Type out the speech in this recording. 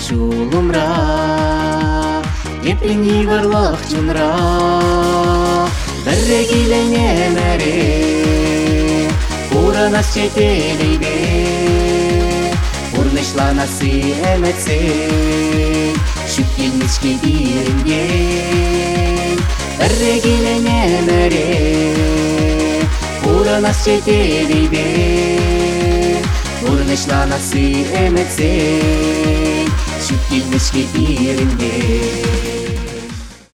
шулумра епини барлық жунра бірре килене мере уранас жетелейбе урнышланасы эметсе шүккенмишке биринген бірре килене мере уранас жетелейбе урнышланасы эметсе шүккенмишке биринген